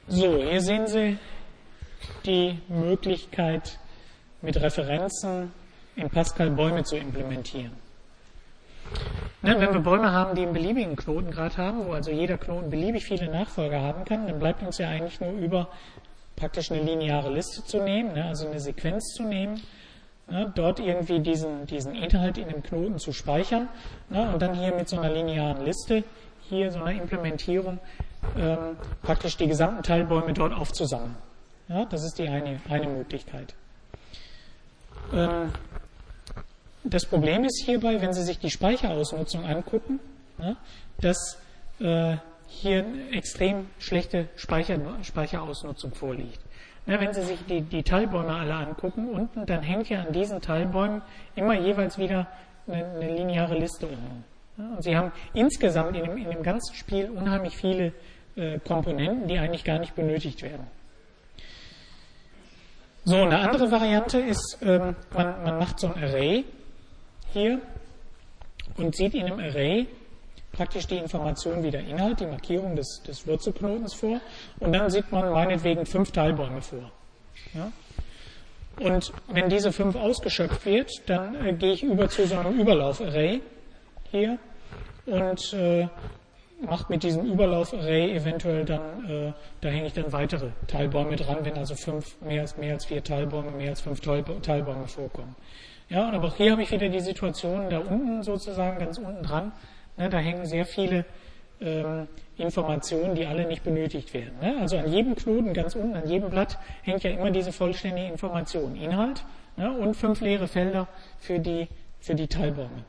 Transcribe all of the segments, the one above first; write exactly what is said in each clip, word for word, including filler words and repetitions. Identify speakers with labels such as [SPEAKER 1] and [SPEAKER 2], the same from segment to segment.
[SPEAKER 1] So, hier sehen Sie die Möglichkeit, mit Referenzen in Pascal Bäume zu implementieren. Ne, wenn wir Bäume haben, die einen beliebigen Knotengrad haben, wo also jeder Knoten beliebig viele Nachfolger haben kann, dann bleibt uns ja eigentlich nur über, praktisch eine lineare Liste zu nehmen, ne, also eine Sequenz zu nehmen, ne, dort irgendwie diesen, diesen Inhalt in dem Knoten zu speichern, ne, und dann hier mit so einer linearen Liste, hier so einer Implementierung, ähm, praktisch die gesamten Teilbäume dort aufzusammeln. Ja, das ist die eine, eine Möglichkeit. Ähm, das Problem ist hierbei, wenn Sie sich die Speicherausnutzung angucken, ne, dass äh, hier eine extrem schlechte Speicher, Speicherausnutzung vorliegt. Ne, wenn Sie sich die, die Teilbäume alle angucken, unten, dann hängt ja an diesen Teilbäumen immer jeweils wieder eine, eine lineare Liste unten. Ja, und Sie haben insgesamt in dem, in dem ganzen Spiel unheimlich viele äh, Komponenten, die eigentlich gar nicht benötigt werden. So, eine andere Variante ist, ähm, man, man macht so ein Array hier und sieht in dem Array praktisch die Information wie der Inhalt, die Markierung des, des Wurzelknotens vor, und dann sieht man meinetwegen fünf Teilbäume vor. Ja? Und wenn diese fünf ausgeschöpft wird, dann äh, gehe ich über zu so einem Überlauf-Array hier und äh, mache mit diesem Überlauf-Array eventuell dann, äh, da hänge ich dann weitere Teilbäume dran, wenn also fünf, mehr als, mehr als vier Teilbäume, mehr als fünf Teilbäume vorkommen. Ja, aber auch hier habe ich wieder die Situation da unten sozusagen, ganz unten dran, ne, da hängen sehr viele ähm, Informationen, die alle nicht benötigt werden. Ne? Also an jedem Knoten, ganz unten, an jedem Blatt hängt ja immer diese vollständige Information, Inhalt, ne, und fünf leere Felder für die, für die Teilbäume.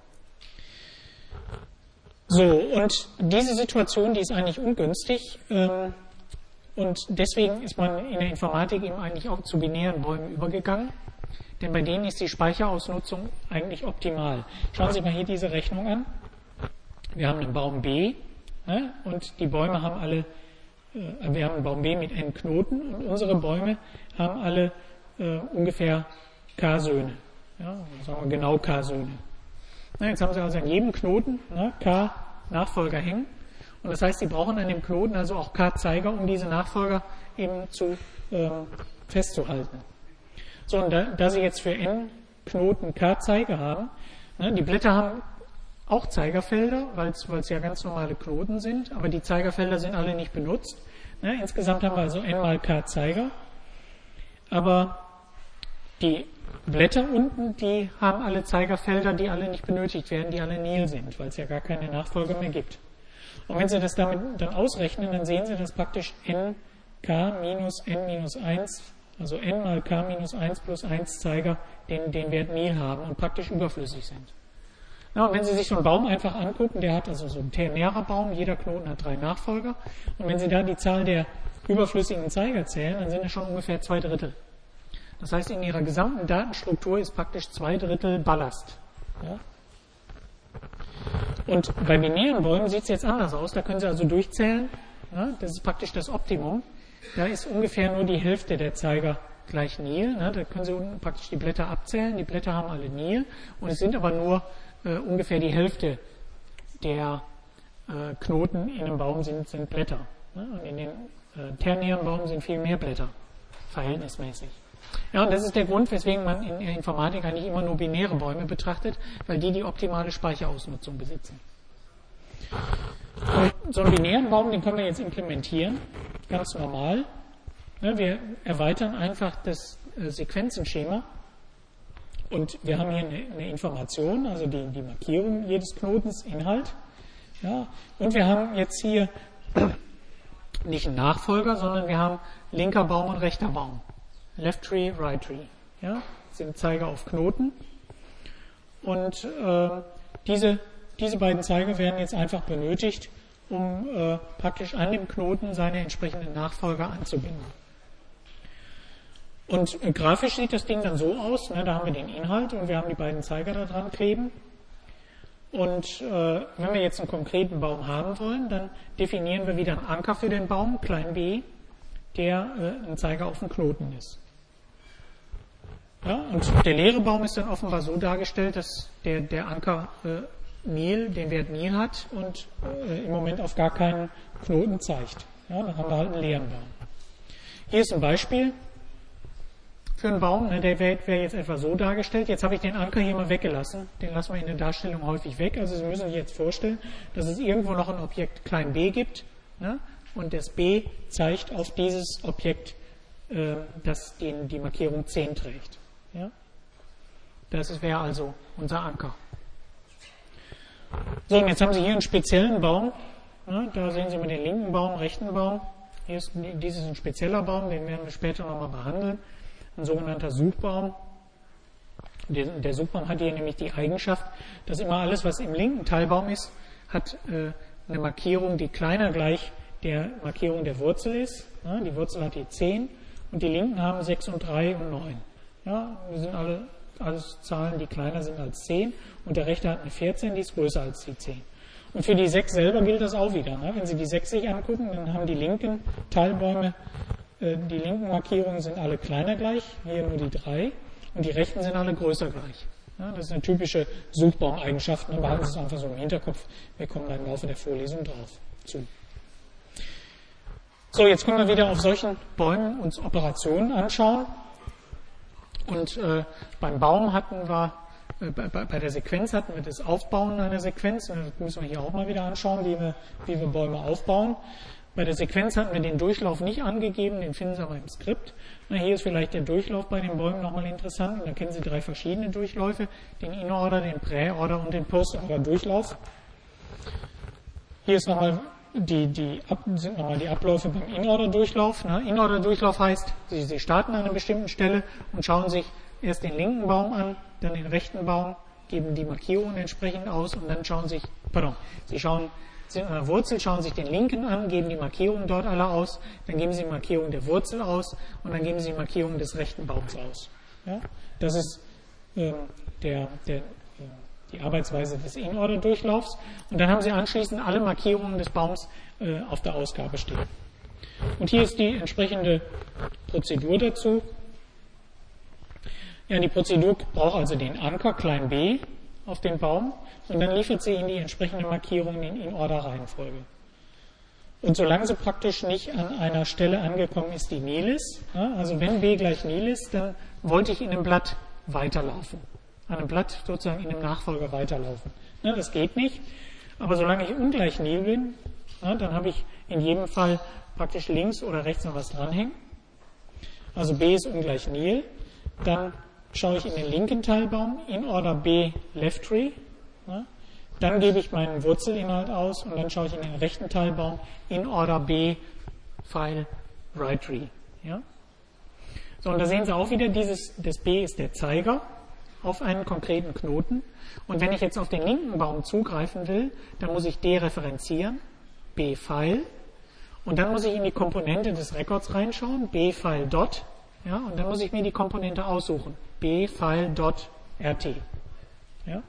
[SPEAKER 1] So, und diese Situation, die ist eigentlich ungünstig, ähm, und deswegen ist man in der Informatik eben eigentlich auch zu binären Bäumen übergegangen, denn bei denen ist die Speicherausnutzung eigentlich optimal. Schauen Sie mal hier diese Rechnung an. Wir haben einen Baum B, ne, und die Bäume haben alle, äh, wir haben einen Baum B mit n Knoten, und unsere Bäume haben alle äh, ungefähr k-Söhne, ja, sagen wir genau k-Söhne. Na, jetzt haben Sie also an jedem Knoten, ne, k Nachfolger hängen, und das heißt, Sie brauchen an dem Knoten also auch k-Zeiger, um diese Nachfolger eben zu ähm, festzuhalten. So, und da, da Sie jetzt für n Knoten k-Zeiger haben, ne, die Blätter haben auch Zeigerfelder, weil es ja ganz normale Knoten sind, aber die Zeigerfelder sind alle nicht benutzt. Ne, insgesamt haben wir also n mal k-Zeiger, aber die Blätter unten, die haben alle Zeigerfelder, die alle nicht benötigt werden, die alle nil sind, weil es ja gar keine Nachfolger mehr gibt. Und wenn Sie das damit dann ausrechnen, dann sehen Sie, dass praktisch nk minus n minus eins, also n mal k minus eins plus eins Zeiger den, den Wert nil haben und praktisch überflüssig sind. Na, und wenn Sie sich so einen Baum einfach angucken, der hat also so ein ternärer Baum, jeder Knoten hat drei Nachfolger, und wenn Sie da die Zahl der überflüssigen Zeiger zählen, dann sind es schon ungefähr zwei Drittel. Das heißt, in ihrer gesamten Datenstruktur ist praktisch zwei Drittel Ballast. Ja? Und bei binären Bäumen sieht es jetzt anders aus. Da können Sie also durchzählen. Ja? Das ist praktisch das Optimum. Da ist ungefähr nur die Hälfte der Zeiger gleich nil. Ja? Da können Sie unten praktisch die Blätter abzählen. Die Blätter haben alle nil. Und es sind aber nur äh, ungefähr die Hälfte der äh, Knoten in einem Baum sind, sind Blätter. Ja? Und in den äh, ternären Baum sind viel mehr Blätter, verhältnismäßig. Ja, und das ist der Grund, weswegen man in der Informatik eigentlich immer nur binäre Bäume betrachtet, weil die die optimale Speicherausnutzung besitzen. Und so einen binären Baum, den können wir jetzt implementieren, ganz normal. Wir erweitern einfach das Sequenzenschema, und wir haben hier eine, eine Information, also die, die Markierung jedes Knotens, Inhalt. Ja, und wir haben jetzt hier nicht einen Nachfolger, sondern wir haben linker Baum und rechter Baum. Left Tree, Right Tree. Ja, das sind Zeiger auf Knoten. Und äh, diese, diese beiden Zeiger werden jetzt einfach benötigt, um äh, praktisch an dem Knoten seine entsprechenden Nachfolger anzubinden. Und äh, grafisch sieht das Ding dann so aus, ne, da haben wir den Inhalt und wir haben die beiden Zeiger da dran kleben. Und äh, wenn wir jetzt einen konkreten Baum haben wollen, dann definieren wir wieder einen Anker für den Baum, klein b, der äh, ein Zeiger auf dem Knoten ist. Ja, und der leere Baum ist dann offenbar so dargestellt, dass der, der Anker äh, nil, den Wert nil hat und äh, im Moment auf gar keinen Knoten zeigt. Ja, dann haben wir halt einen leeren Baum. Hier ist ein Beispiel für einen Baum, ne, der wäre wär jetzt etwa so dargestellt. Jetzt habe ich den Anker hier mal weggelassen. Den lassen wir in der Darstellung häufig weg. Also Sie müssen sich jetzt vorstellen, dass es irgendwo noch ein Objekt klein b gibt, ne, und das b zeigt auf dieses Objekt, äh, das den, die Markierung zehn trägt. Ja? Das wäre also unser Anker. So, und jetzt haben Sie hier einen speziellen Baum. Ne, da sehen Sie mal den linken Baum, rechten Baum. Hier ist, dies ist ein spezieller Baum, den werden wir später nochmal behandeln. Ein sogenannter Suchbaum. Der, der Suchbaum hat hier nämlich die Eigenschaft, dass immer alles, was im linken Teilbaum ist, hat äh, eine Markierung, die kleiner gleich der Markierung der Wurzel ist. Ja, die Wurzel hat hier zehn und die linken haben sechs und drei und neun. Ja, die sind alle alles Zahlen, die kleiner sind als zehn und der rechte hat eine vierzehn, die ist größer als die zehn. Und für die sechs selber gilt das auch wieder. Ne? Wenn Sie die sechs sich angucken, dann haben die linken Teilbäume, äh, die linken Markierungen sind alle kleiner gleich, hier nur die drei, und die rechten sind alle größer gleich. Ja, das ist eine typische Suchbaumeigenschaft, dann behalten Sie es einfach so im Hinterkopf, wir kommen dann im Laufe der Vorlesung drauf zu. So, jetzt können wir wieder auf solchen Bäumen uns Operationen anschauen. Und äh, beim Baum hatten wir, äh, bei, bei der Sequenz hatten wir das Aufbauen einer Sequenz. Und das müssen wir hier auch mal wieder anschauen, wie wir, wie wir Bäume aufbauen. Bei der Sequenz hatten wir den Durchlauf nicht angegeben, den finden Sie aber im Skript. Na, hier ist vielleicht der Durchlauf bei den Bäumen nochmal interessant. Und da kennen Sie drei verschiedene Durchläufe, den In-Order, den Prä-Order und den Post-Order-Durchlauf. Hier ist nochmal die, die, sind nochmal die Abläufe beim In-Order-Durchlauf. In-Order-Durchlauf heißt, Sie, Sie starten an einer bestimmten Stelle und schauen sich erst den linken Baum an, dann den rechten Baum, geben die Markierungen entsprechend aus und dann schauen sich, pardon, Sie schauen, sind an der Wurzel, schauen sich den linken an, geben die Markierungen dort alle aus, dann geben Sie die Markierung der Wurzel aus und dann geben Sie die Markierung des rechten Baums aus. Ja? Das ist ähm, der, der die Arbeitsweise des In-Order-Durchlaufs und dann haben Sie anschließend alle Markierungen des Baums äh, auf der Ausgabe stehen. Und hier ist die entsprechende Prozedur dazu. Ja, die Prozedur braucht also den Anker, klein b, auf den Baum und dann liefert sie Ihnen die entsprechende Markierung in In-Order-Reihenfolge. Und solange sie praktisch nicht an einer Stelle angekommen ist, die nil ist, ja, also wenn b gleich nil ist, dann wollte ich in dem Blatt weiterlaufen. An einem Blatt sozusagen in dem Nachfolger weiterlaufen. Ne, das geht nicht, aber solange ich ungleich nil bin, ne, dann habe ich in jedem Fall praktisch links oder rechts noch was dranhängen. Also b ist ungleich nil, dann schaue ich in den linken Teilbaum, in Order b left tree, ne, dann gebe ich meinen Wurzelinhalt aus und dann schaue ich in den rechten Teilbaum, in Order b File right tree. Ja. So, und da sehen Sie auch wieder, dieses, das b ist der Zeiger auf einen konkreten Knoten. Und wenn ich jetzt auf den linken Baum zugreifen will, dann muss ich dereferenzieren, b-File, und dann muss ich in die Komponente des Records reinschauen, b-File dot, ja, und dann muss ich mir die Komponente aussuchen, b-File dot rt. Ja?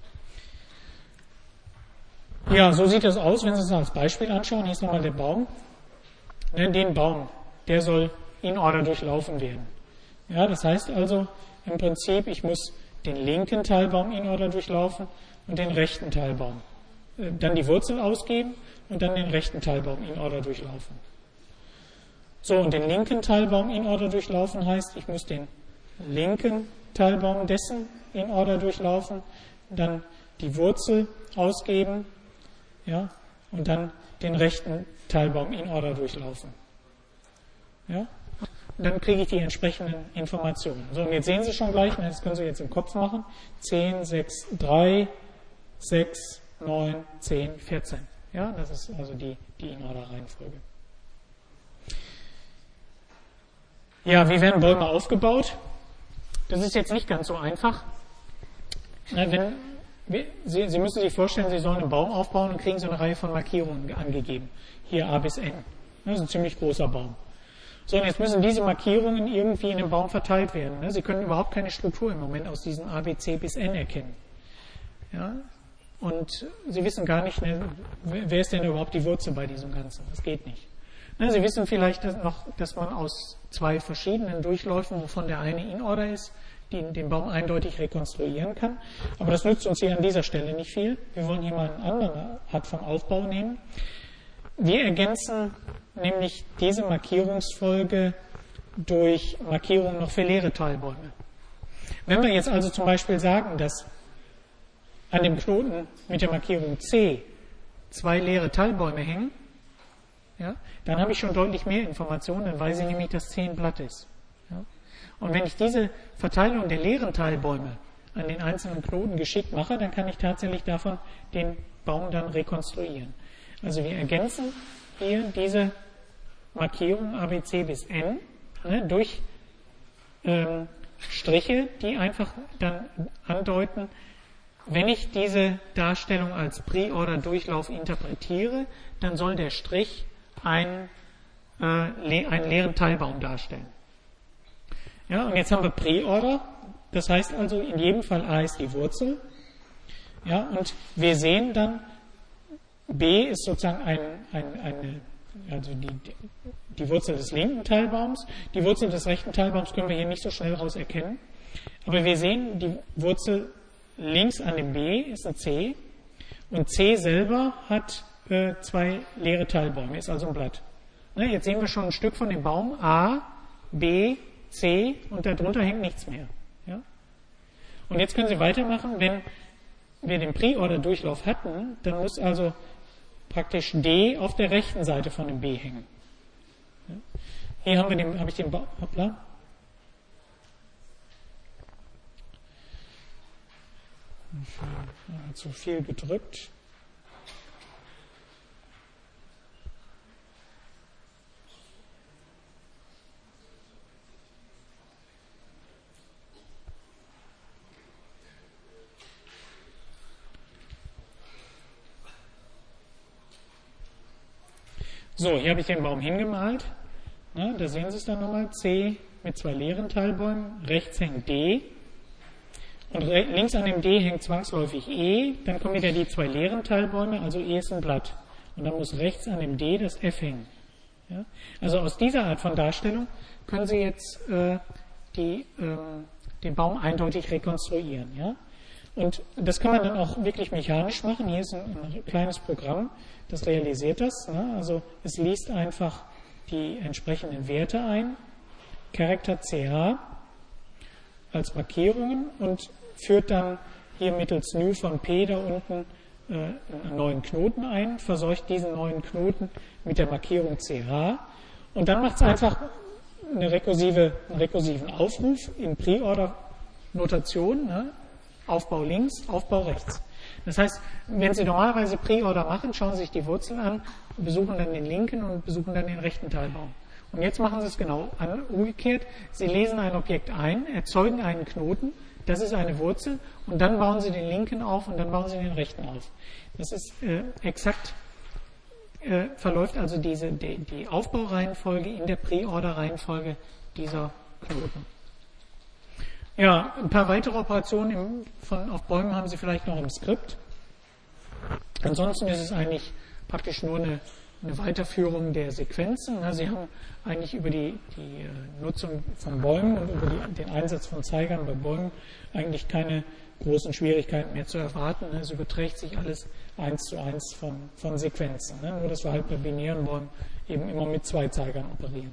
[SPEAKER 1] Ja, so sieht das aus, wenn Sie es als Beispiel anschauen. Hier ist nochmal der Baum. Den Baum, der soll in Order durchlaufen werden. Ja, das heißt also, im Prinzip, ich muss den linken Teilbaum in Order durchlaufen und den rechten Teilbaum. Dann die Wurzel ausgeben und dann den rechten Teilbaum in Order durchlaufen. So, und den linken Teilbaum in Order durchlaufen heißt, ich muss den linken Teilbaum dessen in Order durchlaufen, dann die Wurzel ausgeben, ja, und dann den rechten Teilbaum in Order durchlaufen. Ja? Dann kriege ich die entsprechenden Informationen. So, und jetzt sehen Sie schon gleich, das können Sie jetzt im Kopf machen, zehn, sechs, drei, sechs, neun, zehn, vierzehn. Ja, das ist also die, die In-Order-Reihenfolge. Ja, wie werden Bäume aufgebaut? Das ist jetzt nicht ganz so einfach. Wenn, Sie, Sie müssen sich vorstellen, Sie sollen einen Baum aufbauen und kriegen so eine Reihe von Markierungen angegeben. Hier A bis N. Das ist ein ziemlich großer Baum. So, und jetzt müssen diese Markierungen irgendwie in dem Baum verteilt werden. Sie können überhaupt keine Struktur im Moment aus diesen A, B, C bis N erkennen. Ja? Und Sie wissen gar nicht, wer ist denn überhaupt die Wurzel bei diesem Ganzen? Das geht nicht. Sie wissen vielleicht noch, dass man aus zwei verschiedenen Durchläufen, wovon der eine in Order ist, den Baum eindeutig rekonstruieren kann. Aber das nützt uns hier an dieser Stelle nicht viel. Wir wollen hier mal eine andere Art von Aufbau nehmen. Wir ergänzen nämlich diese Markierungsfolge durch Markierungen noch für leere Teilbäume. Wenn wir jetzt also zum Beispiel sagen, dass an dem Knoten mit der Markierung C zwei leere Teilbäume hängen, ja, dann habe ich schon deutlich mehr Informationen, dann weiß ich nämlich, dass C ein Blatt ist. Ja. Und wenn ich diese Verteilung der leeren Teilbäume an den einzelnen Knoten geschickt mache, dann kann ich tatsächlich davon den Baum dann rekonstruieren. Also wir ergänzen hier diese Markierung A, B, C bis N ne, durch ähm, Striche, die einfach dann andeuten, wenn ich diese Darstellung als Pre-Order-Durchlauf interpretiere, dann soll der Strich einen, äh, einen leeren Teilbaum darstellen. Ja, und jetzt haben wir Pre-Order, das heißt also in jedem Fall A ist die Wurzel. Ja, und wir sehen dann, B ist sozusagen ein, ein, eine, also die, die Wurzel des linken Teilbaums. Die Wurzel des rechten Teilbaums können wir hier nicht so schnell raus erkennen. Aber wir sehen, die Wurzel links an dem B ist ein C und C selber hat äh, zwei leere Teilbäume, ist also ein Blatt. Ne, jetzt sehen wir schon ein Stück von dem Baum A, B, C und darunter hängt nichts mehr. Ja? Und jetzt können Sie weitermachen, wenn wir den Pre-Order-Durchlauf hatten, dann muss also praktisch D auf der rechten Seite von dem B hängen. Ja? Hier haben wir den, habe ich den Baum, hoppla. Zu viel gedrückt. So, hier habe ich den Baum hingemalt. Ja, da sehen Sie es dann nochmal. C mit zwei leeren Teilbäumen. Rechts hängt D. Und links an dem D hängt zwangsläufig E. Dann kommen wieder die zwei leeren Teilbäume. Also E ist ein Blatt. Und dann muss rechts an dem D das F hängen. Ja? Also aus dieser Art von Darstellung können Sie jetzt äh, die, äh, den Baum eindeutig rekonstruieren. Ja? Und das kann man dann auch wirklich mechanisch machen. Hier ist ein, ein kleines Programm, das realisiert das. Ne? Also es liest einfach die entsprechenden Werte ein, Character C H als Markierungen und führt dann hier mittels New von P da unten äh, einen neuen Knoten ein, verseucht diesen neuen Knoten mit der Markierung C H und dann macht es einfach eine rekursive, einen rekursiven Aufruf in Pre-Order-Notation, ne? Aufbau links, Aufbau rechts. Das heißt, wenn Sie normalerweise Pre-Order machen, schauen Sie sich die Wurzel an, besuchen dann den linken und besuchen dann den rechten Teilbaum. Und jetzt machen Sie es genau umgekehrt. Sie lesen ein Objekt ein, erzeugen einen Knoten, das ist eine Wurzel, und dann bauen Sie den linken auf und dann bauen Sie den rechten auf. Das ist äh, exakt, äh, verläuft also diese, die, die Aufbaureihenfolge in der Pre-Order-Reihenfolge dieser Knoten. Ja, ein paar weitere Operationen im, von, auf Bäumen haben Sie vielleicht noch im Skript. Ansonsten ist es eigentlich praktisch nur eine, eine Weiterführung der Sequenzen. Sie haben eigentlich über die, die Nutzung von Bäumen und über die, den Einsatz von Zeigern bei Bäumen eigentlich keine großen Schwierigkeiten mehr zu erwarten. Es überträgt sich alles eins zu eins von, von Sequenzen. Nur, dass wir halt bei binären Bäumen eben immer mit zwei Zeigern operieren.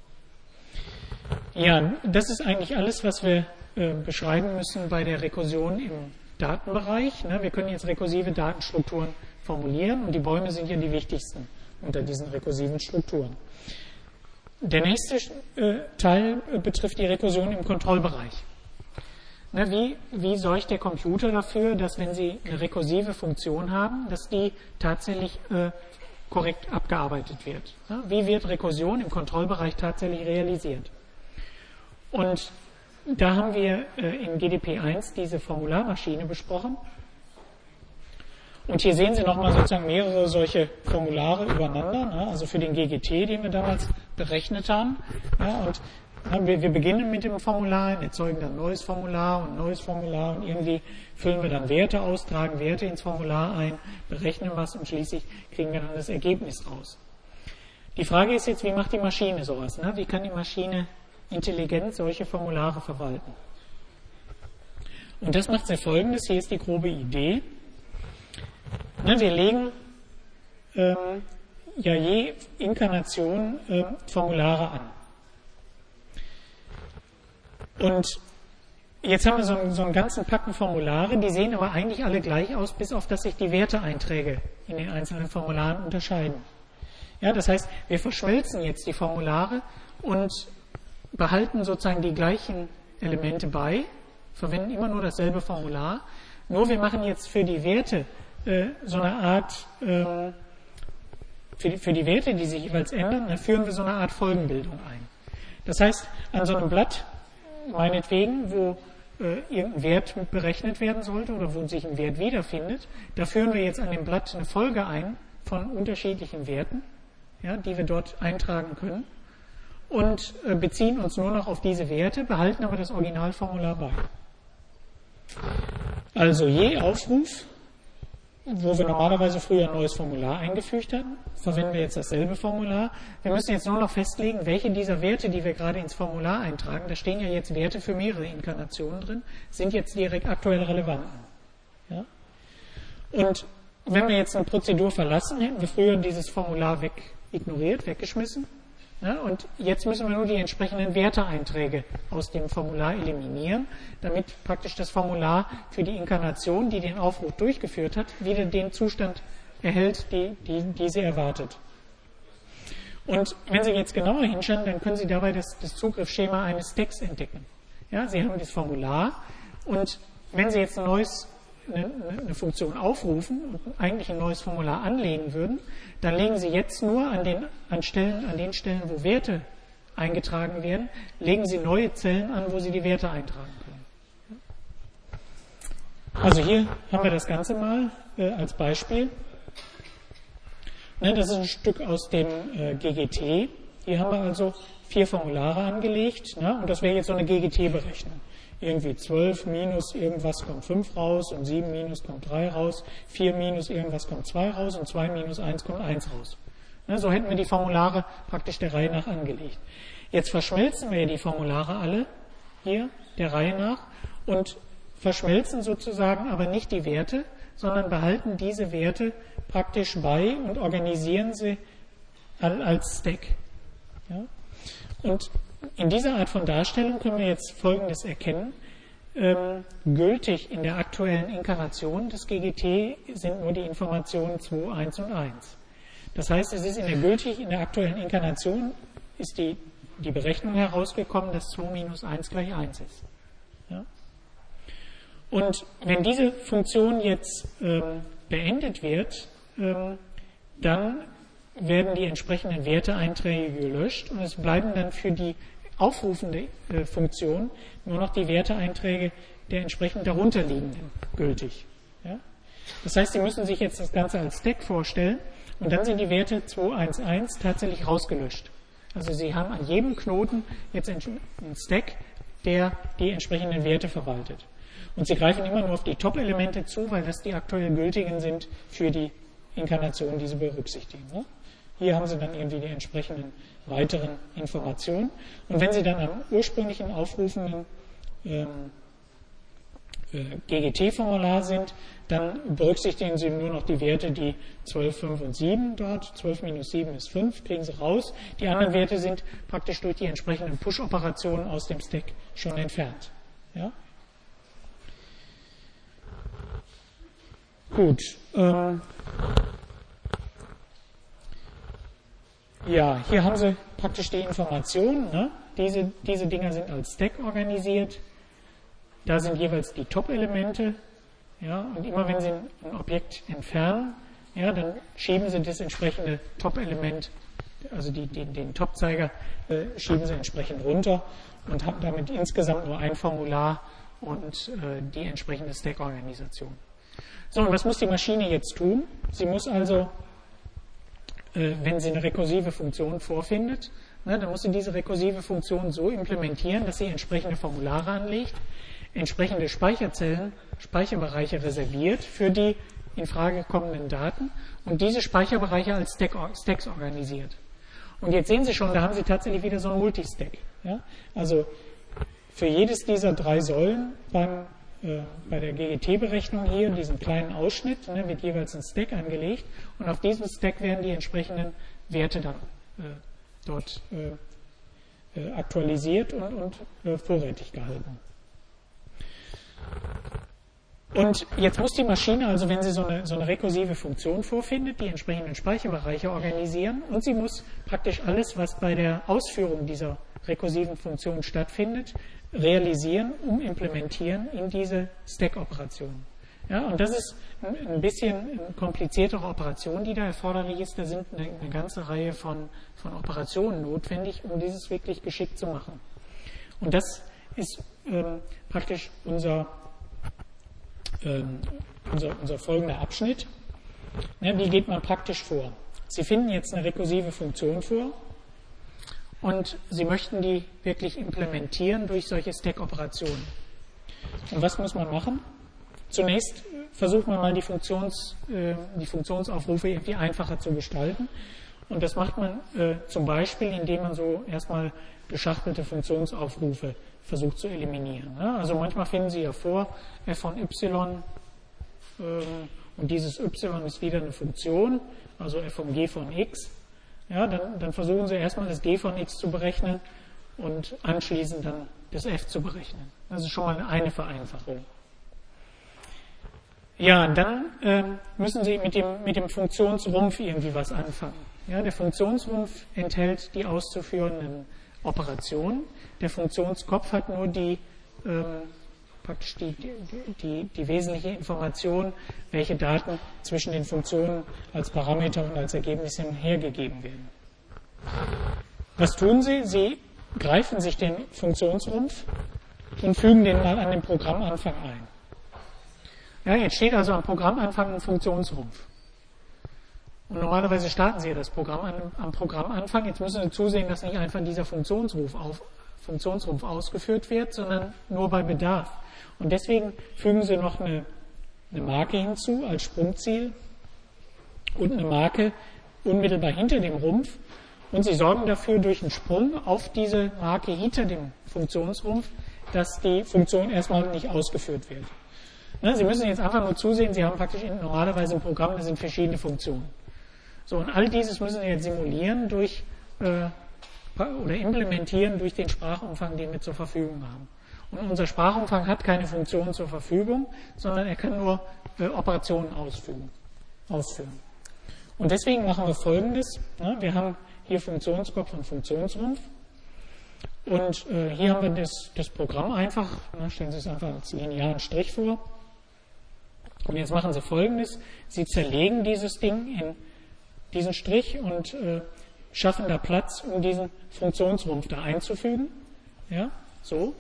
[SPEAKER 1] Ja, das ist eigentlich alles, was wir äh, beschreiben müssen bei der Rekursion im Datenbereich. Ne? Wir können jetzt rekursive Datenstrukturen formulieren und die Bäume sind ja die wichtigsten unter diesen rekursiven Strukturen. Der nächste äh, Teil äh, betrifft die Rekursion im Kontrollbereich. Ne, wie, wie sorgt der Computer dafür, dass wenn Sie eine rekursive Funktion haben, dass die tatsächlich äh, korrekt abgearbeitet wird? Ne? Wie wird Rekursion im Kontrollbereich tatsächlich realisiert? Und da haben wir äh, in G D P eins diese Formularmaschine besprochen. Und hier sehen Sie nochmal sozusagen mehrere solche Formulare übereinander, ne? Also für den G G T, den wir damals berechnet haben. Ja, und wir, wir beginnen mit dem Formular, erzeugen dann ein neues Formular und ein neues Formular und irgendwie füllen wir dann Werte aus, tragen Werte ins Formular ein, berechnen was und schließlich kriegen wir dann das Ergebnis raus. Die Frage ist jetzt, wie macht die Maschine sowas? Ne? Wie kann die Maschine intelligent solche Formulare verwalten? Und das macht sie Folgendes, hier ist die grobe Idee. Ne, wir legen ähm, ja je Inkarnation äh, Formulare an. Und jetzt haben wir so einen, so einen ganzen Packen Formulare, die sehen aber eigentlich alle gleich aus, bis auf dass sich die Werteeinträge in den einzelnen Formularen unterscheiden. Ja, das heißt, wir verschmelzen jetzt die Formulare und behalten sozusagen die gleichen Elemente bei, verwenden immer nur dasselbe Formular, nur wir machen jetzt für die Werte äh, so eine Art, äh, für, die, für die Werte, die sich jeweils ändern, dann führen wir so eine Art Folgenbildung ein. Das heißt, an so einem Blatt, meinetwegen, wo äh, irgendein Wert mit berechnet werden sollte oder wo sich ein Wert wiederfindet, da führen wir jetzt an dem Blatt eine Folge ein von unterschiedlichen Werten, ja, die wir dort eintragen können und äh, beziehen uns nur noch auf diese Werte, behalten aber das Originalformular bei. Also je Aufruf, wo wir normalerweise früher ein neues Formular eingefügt hatten, verwenden wir jetzt dasselbe Formular. Wir müssen jetzt nur noch festlegen, welche dieser Werte, die wir gerade ins Formular eintragen, da stehen ja jetzt Werte für mehrere Inkarnationen drin, sind jetzt direkt aktuell relevanten. Ja? Und wenn wir jetzt eine Prozedur verlassen, hätten wir früher dieses Formular weg ignoriert, weggeschmissen. Ja, und jetzt müssen wir nur die entsprechenden Werteeinträge aus dem Formular eliminieren, damit praktisch das Formular für die Inkarnation, die den Aufruf durchgeführt hat, wieder den Zustand erhält, die, die, die sie erwartet. Und wenn Sie jetzt genauer hinschauen, dann können Sie dabei das, das Zugriffsschema eines Stacks entdecken. Ja, Sie haben das Formular und wenn Sie jetzt ein neues Eine, eine Funktion aufrufen und eigentlich ein neues Formular anlegen würden, dann legen Sie jetzt nur an den, an Stellen, an den Stellen, wo Werte eingetragen werden, legen Sie neue Zellen an, wo Sie die Werte eintragen können. Also hier haben wir das Ganze mal äh, als Beispiel. Ne, das ist ein Stück aus dem äh, G G T. Hier haben wir also vier Formulare angelegt, ne, und das wäre jetzt so eine G G T-Berechnung. Irgendwie zwölf minus irgendwas kommt fünf raus und sieben minus kommt drei raus, vier minus irgendwas kommt zwei raus und zwei minus eins kommt eins raus. Ne, so hätten wir die Formulare praktisch der Reihe nach angelegt. Jetzt verschmelzen wir die Formulare alle hier der Reihe nach und verschmelzen sozusagen aber nicht die Werte, sondern behalten diese Werte praktisch bei und organisieren sie als Stack. Ja? Und in dieser Art von Darstellung können wir jetzt Folgendes erkennen. Ähm, gültig in der aktuellen Inkarnation des G G T sind nur die Informationen zwei, eins und eins. Das heißt, es ist in der gültig in der aktuellen Inkarnation ist die, die Berechnung herausgekommen, dass zwei minus eins gleich eins ist. Ja? Und wenn diese Funktion jetzt ähm, beendet wird, ähm, dann werden die entsprechenden Werteeinträge gelöscht und es bleiben dann für die aufrufende äh, Funktion nur noch die Werteeinträge der entsprechend darunterliegenden gültig. Ja? Das heißt, Sie müssen sich jetzt das Ganze als Stack vorstellen und dann sind die Werte zwei, eins, eins tatsächlich rausgelöscht. Also Sie haben an jedem Knoten jetzt einen Stack, der die entsprechenden Werte verwaltet. Und Sie greifen immer nur auf die Top-Elemente zu, weil das die aktuell gültigen sind für die Inkarnation, die Sie berücksichtigen. Ne? Hier haben Sie dann irgendwie die entsprechenden weiteren Informationen. Und wenn Sie dann am ursprünglichen aufrufenden ähm, äh, G G T-Formular sind, dann berücksichtigen Sie nur noch die Werte, die zwölf, fünf und sieben dort. zwölf minus sieben ist fünf, kriegen Sie raus. Die anderen Werte sind praktisch durch die entsprechenden Push-Operationen aus dem Stack schon entfernt. Ja? Gut. Ähm, Ja, hier haben Sie praktisch die Informationen. Ne? Diese, diese Dinger sind als Stack organisiert. Da sind jeweils die Top-Elemente. Ja? Und immer wenn Sie ein Objekt entfernen, ja, dann schieben Sie das entsprechende Top-Element, also die, die, den Top-Zeiger, äh, schieben Sie entsprechend runter und haben damit insgesamt nur ein Formular und äh, die entsprechende Stack-Organisation. So, und was muss die Maschine jetzt tun? Sie muss also wenn sie eine rekursive Funktion vorfindet, ne, dann muss sie diese rekursive Funktion so implementieren, dass sie entsprechende Formulare anlegt, entsprechende Speicherzellen, Speicherbereiche reserviert für die in Frage kommenden Daten und diese Speicherbereiche als Stack, Stacks organisiert. Und jetzt sehen Sie schon, da haben Sie tatsächlich wieder so einen Multistack. Ja? Also für jedes dieser drei Säulen beim bei der G G T-Berechnung hier, diesen kleinen Ausschnitt, ne, wird jeweils ein Stack angelegt und auf diesem Stack werden die entsprechenden Werte dann äh, dort äh, äh, aktualisiert und, und äh, vorrätig gehalten. Und jetzt muss die Maschine, also wenn sie so eine, so eine rekursive Funktion vorfindet, die entsprechenden Speicherbereiche organisieren und sie muss praktisch alles, was bei der Ausführung dieser rekursiven Funktion stattfindet, realisieren, umimplementieren in diese Stack-Operation. Ja, und das ist ein bisschen eine kompliziertere Operation, die da erforderlich ist. Da sind eine, eine ganze Reihe von, von Operationen notwendig, um dieses wirklich geschickt zu machen. Und das ist ähm, praktisch unser, ähm, unser, unser folgender Abschnitt. Ja, wie geht man praktisch vor? Sie finden jetzt eine rekursive Funktion vor und Sie möchten die wirklich implementieren durch solche Stack-Operationen. Und was muss man machen? Zunächst versucht man mal die, Funktions, äh, die Funktionsaufrufe irgendwie einfacher zu gestalten. Und das macht man äh, zum Beispiel, indem man so erstmal geschachtelte Funktionsaufrufe versucht zu eliminieren. Ja? Also manchmal finden Sie ja vor, f von y äh, und dieses y ist wieder eine Funktion, also f von g von x. Ja, dann, dann versuchen Sie erstmal das g von x zu berechnen und anschließend dann das f zu berechnen. Das ist schon mal eine Vereinfachung. Ja, dann ähm, müssen Sie mit dem, mit dem Funktionsrumpf irgendwie was anfangen. Ja, der Funktionsrumpf enthält die auszuführenden Operationen. Der Funktionskopf hat nur die, ähm, praktisch die, die, die, die wesentliche Information, welche Daten zwischen den Funktionen als Parameter und als Ergebnis hergegeben werden. Was tun Sie? Sie greifen sich den Funktionsrumpf und fügen den mal an den Programmanfang ein. Ja, jetzt steht also am Programmanfang ein Funktionsrumpf. Und normalerweise starten Sie das Programm an, am Programmanfang. Jetzt müssen Sie zusehen, dass nicht einfach dieser Funktionsrumpf, auf, Funktionsrumpf ausgeführt wird, sondern nur bei Bedarf. Und deswegen fügen Sie noch eine, eine Marke hinzu als Sprungziel und eine Marke unmittelbar hinter dem Rumpf. Und Sie sorgen dafür durch einen Sprung auf diese Marke hinter dem Funktionsrumpf, dass die Funktion erstmal nicht ausgeführt wird. Sie müssen jetzt einfach nur zusehen, Sie haben praktisch normalerweise ein Programm, da sind verschiedene Funktionen. So, und all dieses müssen Sie jetzt simulieren durch, äh, oder implementieren durch den Sprachumfang, den wir zur Verfügung haben. Und unser Sprachumfang hat keine Funktion zur Verfügung, sondern er kann nur äh, Operationen ausführen, ausführen. Und deswegen machen wir Folgendes. Ne? Wir haben hier Funktionskopf und Funktionsrumpf. Und äh, hier haben wir das, das Programm einfach. Ne? Stellen Sie es einfach als linearen Strich vor. Und jetzt machen Sie Folgendes. Sie zerlegen dieses Ding in diesen Strich und äh, schaffen da Platz, um diesen Funktionsrumpf da einzufügen. Ja, so.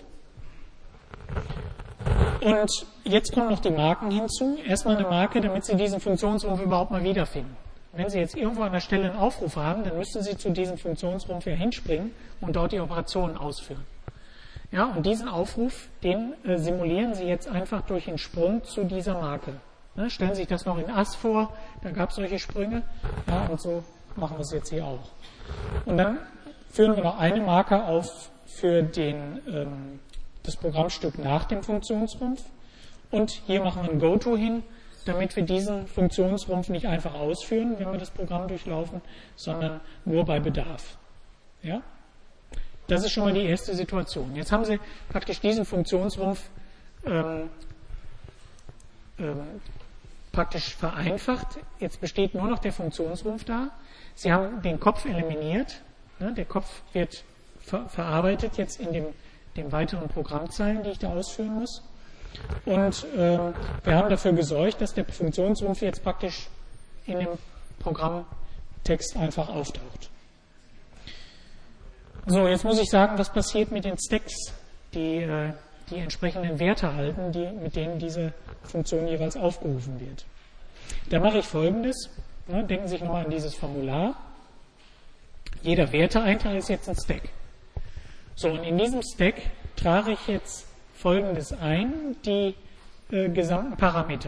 [SPEAKER 1] Und jetzt kommen noch die Marken hinzu. Erstmal eine Marke, damit Sie diesen Funktionsrumpf überhaupt mal wiederfinden. Wenn Sie jetzt irgendwo an der Stelle einen Aufruf haben, dann müssen Sie zu diesem Funktionsrumpf hier hinspringen und dort die Operationen ausführen. Ja, und diesen Aufruf, den äh, simulieren Sie jetzt einfach durch den Sprung zu dieser Marke. Ne, stellen Sie sich das noch in A S vor, da gab es solche Sprünge. Ja, und so machen wir es jetzt hier auch. Und dann führen wir noch eine Marke auf für den, ähm, das Programmstück nach dem Funktionsrumpf. Und hier machen wir ein Goto hin, damit wir diesen Funktionsrumpf nicht einfach ausführen, wenn wir das Programm durchlaufen, sondern nur bei Bedarf. Ja? Das ist schon mal die erste Situation. Jetzt haben Sie praktisch diesen Funktionsrumpf ähm, ähm, praktisch vereinfacht. Jetzt besteht nur noch der Funktionsrumpf da. Sie haben den Kopf eliminiert. Ne? Der Kopf wird ver verarbeitet jetzt in dem, dem weiteren Programmzeilen, die ich da ausführen muss. Und äh, wir haben dafür gesorgt, dass der Funktionsrumpf jetzt praktisch in dem Programmtext einfach auftaucht. So, jetzt muss ich sagen, was passiert mit den Stacks, die äh, die entsprechenden Werte halten, die, mit denen diese Funktion jeweils aufgerufen wird. Da mache ich Folgendes. Ne, denken Sie sich nochmal an dieses Formular. Jeder Werteeintrag ist jetzt ein Stack. So, und in diesem Stack trage ich jetzt Folgendes ein, die äh, gesamten Parameter.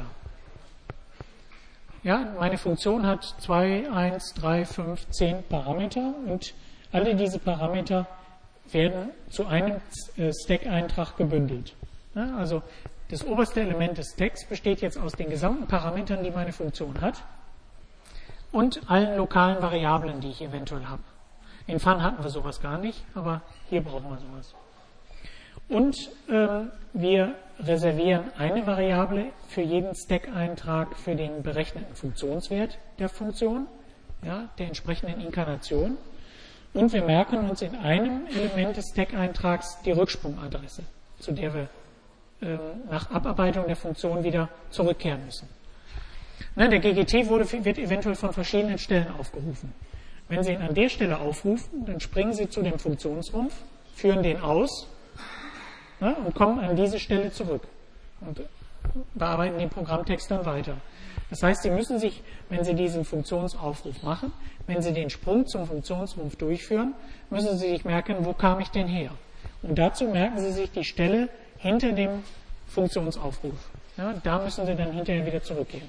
[SPEAKER 1] Ja, meine Funktion hat zwei, eins, drei, fünf, zehn Parameter und alle diese Parameter werden zu einem äh, Stack-Eintrag gebündelt. Ja, also das oberste Element des Stacks besteht jetzt aus den gesamten Parametern, die meine Funktion hat und allen lokalen Variablen, die ich eventuell habe. In Fun hatten wir sowas gar nicht, aber hier brauchen wir sowas. Und ähm, wir reservieren eine Variable für jeden Stack-Eintrag für den berechneten Funktionswert der Funktion, ja, der entsprechenden Inkarnation. Und wir merken uns in einem Element des Stack-Eintrags die Rücksprungadresse, zu der wir ähm, nach Abarbeitung der Funktion wieder zurückkehren müssen. Na, der G G T wurde, wird eventuell von verschiedenen Stellen aufgerufen. Wenn Sie ihn an der Stelle aufrufen, dann springen Sie zu dem Funktionsrumpf, führen den aus, ja, und kommen an diese Stelle zurück und bearbeiten den Programmtext dann weiter. Das heißt, Sie müssen sich, wenn Sie diesen Funktionsaufruf machen, wenn Sie den Sprung zum Funktionsrumpf durchführen, müssen Sie sich merken, wo kam ich denn her? Und dazu merken Sie sich die Stelle hinter dem Funktionsaufruf. Ja, da müssen Sie dann hinterher wieder zurückgehen.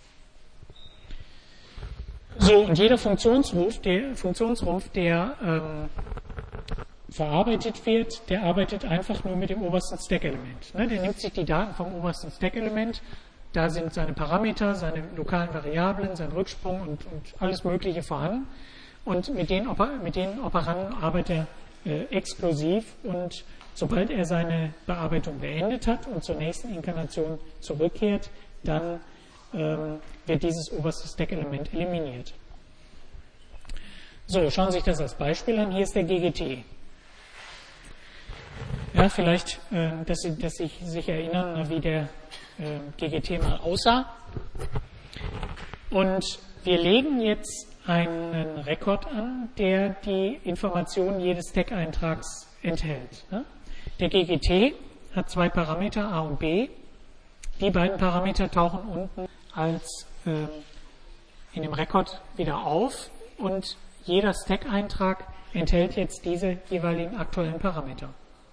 [SPEAKER 1] So, und jeder Funktionsruf, der, Funktionsrumpf, der ähm, verarbeitet wird, der arbeitet einfach nur mit dem obersten Stack-Element. Ne, der nimmt sich die Daten vom obersten Stack-Element, da sind seine Parameter, seine lokalen Variablen, sein Rücksprung und, und alles Mögliche vorhanden. Und mit den, mit den Operanden arbeitet er äh, exklusiv, und sobald er seine Bearbeitung beendet hat und zur nächsten Inkarnation zurückkehrt, dann ähm, wird dieses oberste Stack-Element eliminiert. So, schauen Sie sich das als Beispiel an. Hier ist der G G T. Ja, vielleicht, äh, dass Sie, dass Sie sich erinnern, wie der äh, G G T mal aussah. Und wir legen jetzt einen Rekord an, der die Informationen jedes Stack-Eintrags enthält. Ja? Der G G T hat zwei Parameter, A und B. Die beiden Parameter tauchen unten als äh, in dem Rekord wieder auf, und jeder Stack-Eintrag enthält jetzt diese jeweiligen aktuellen Parameter.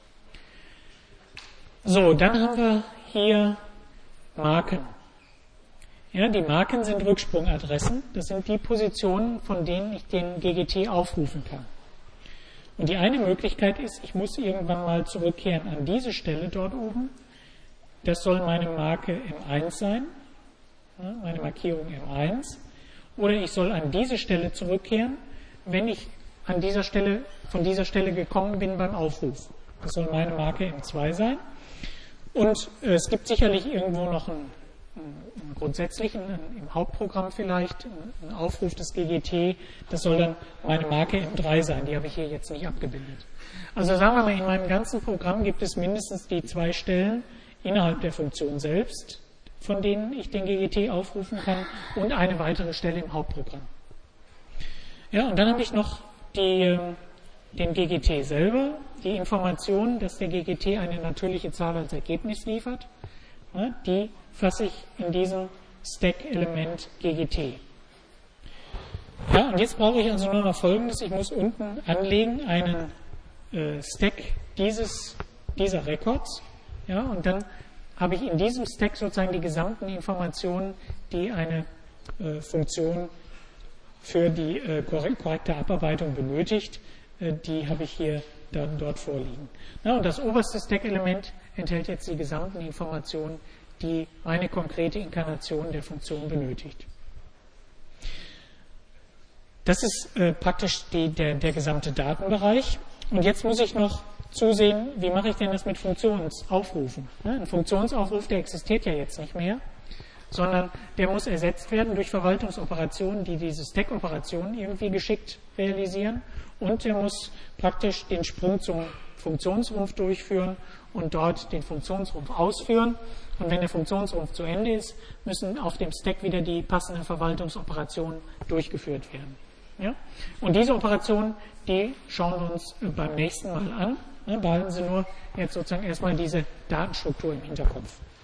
[SPEAKER 1] So, dann haben wir hier Marken. Ja, die Marken sind Rücksprungadressen. Das sind die Positionen, von denen ich den G G T aufrufen kann. Und die eine Möglichkeit ist, ich muss irgendwann mal zurückkehren an diese Stelle dort oben. Das soll meine Marke M eins sein, meine Markierung M eins. Oder ich soll an diese Stelle zurückkehren, wenn ich an dieser Stelle, von dieser Stelle gekommen bin beim Aufruf. Das soll meine Marke M zwei sein. Und äh, es gibt sicherlich irgendwo noch einen, einen grundsätzlichen, einen, im Hauptprogramm vielleicht, einen Aufruf des G G T. Das soll dann meine Marke M drei sein. Die habe ich hier jetzt nicht abgebildet. Also sagen wir mal, in meinem ganzen Programm gibt es mindestens die zwei Stellen innerhalb der Funktion selbst, von denen ich den G G T aufrufen kann, und eine weitere Stelle im Hauptprogramm. Ja, und dann habe ich noch die, den G G T selber, die Information, dass der G G T eine natürliche Zahl als Ergebnis liefert. Ja, die fasse ich in diesem Stack-Element G G T. Ja, und jetzt brauche ich also nur noch Folgendes. Ich muss unten anlegen einen äh, Stack dieses, dieser Records. Ja, und dann habe ich in diesem Stack sozusagen die gesamten Informationen, die eine äh, Funktion für die äh, korrekte Abarbeitung benötigt. Äh, die habe ich hier dann dort vorliegen. Ja, und das oberste Stack-Element enthält jetzt die gesamten Informationen, die eine konkrete Inkarnation der Funktion benötigt. Das ist äh, praktisch die, der, der gesamte Datenbereich. Und jetzt muss ich noch zusehen, wie mache ich denn das mit Funktionsaufrufen. Ja, ein Funktionsaufruf, der existiert ja jetzt nicht mehr, sondern der muss ersetzt werden durch Verwaltungsoperationen, die diese Stack-Operationen irgendwie geschickt realisieren, und der muss praktisch den Sprung zum Funktionsrumpf durchführen und dort den Funktionsrumpf ausführen. Und wenn der Funktionsrumpf zu Ende ist, müssen auf dem Stack wieder die passenden Verwaltungsoperationen durchgeführt werden. Ja? Und diese Operationen, die schauen wir uns beim nächsten Mal an. Behalten Sie nur jetzt sozusagen erstmal diese Datenstruktur im Hinterkopf.